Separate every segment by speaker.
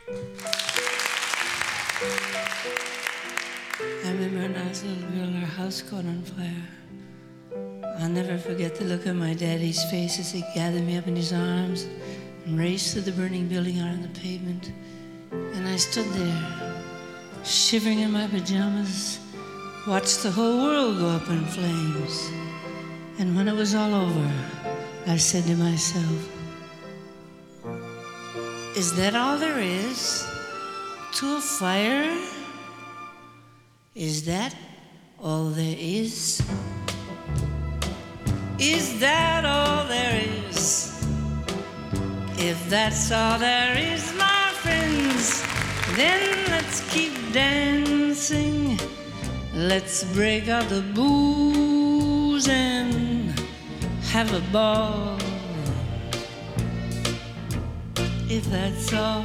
Speaker 1: I remember when I was a little girl, our house caught on fire. I'll never forget the look on my daddy's face as he gathered me up in his arms and raced through the burning building out on the pavement. And I stood there, shivering in my pajamas, watched the whole world go up in flames. And when it was all over, I said to myself, is that all there is to a fire? Is that all there is? Is that all there is? If that's all there is, my friends, then let's keep dancing. Let's break out the booze and have a ball. If that's all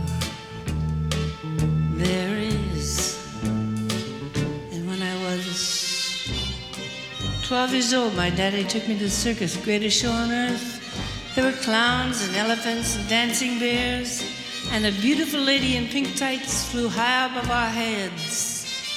Speaker 1: there is. And when I was 12 years old, my daddy took me to the circus, greatest show on earth. There were clowns and elephants and dancing bears, and a beautiful lady in pink tights flew high above our heads.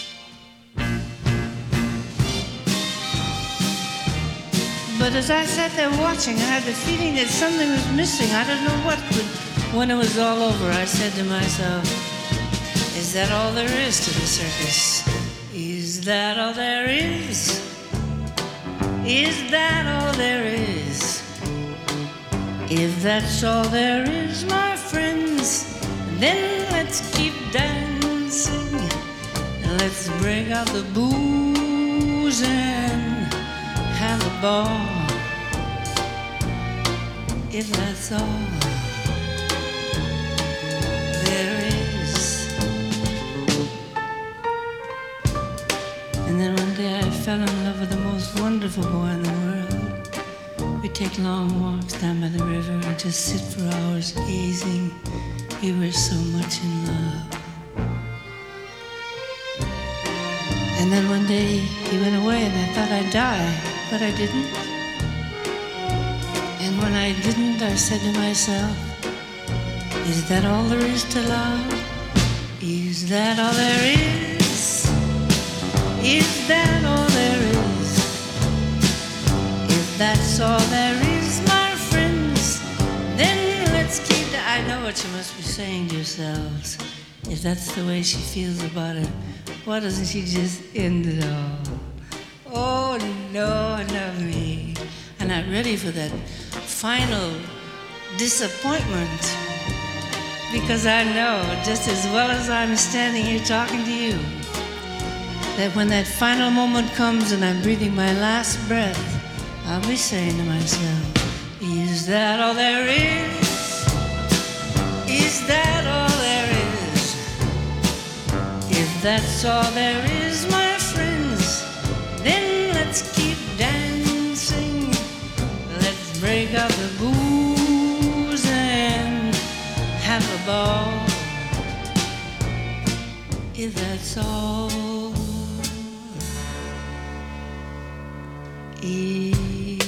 Speaker 1: But as I sat there watching, I had the feeling that something was missing. I don't know what, but when it was all over, I said to myself, is that all there is to the circus? Is that all there is? Is that all there is? If that's all there is, my friends, then let's keep dancing. Let's break out the booze and have a ball. If that's all there is. And then one day I fell in love with the most wonderful boy in the world. We'd take long walks down by the river and just sit for hours gazing. We were so much in love. And then one day he went away and I thought I'd die, but I didn't. And when I didn't, I said to myself, is that all there is to love? Is that all there is? Is that all there is? If that's all there is, my friends, then let's keep the... I know what you must be saying to yourselves. If that's the way she feels about it, why doesn't she just end it all? Oh, no, not me. I'm not ready for that final disappointment, because I know, just as well as I'm standing here talking to you, that when that final moment comes and I'm breathing my last breath, I'll be saying to myself, is that all there is? Is that all there is? If that's all there is, my friends, then let's keep dancing. Let's break out the booze and have a ball. If that's all is.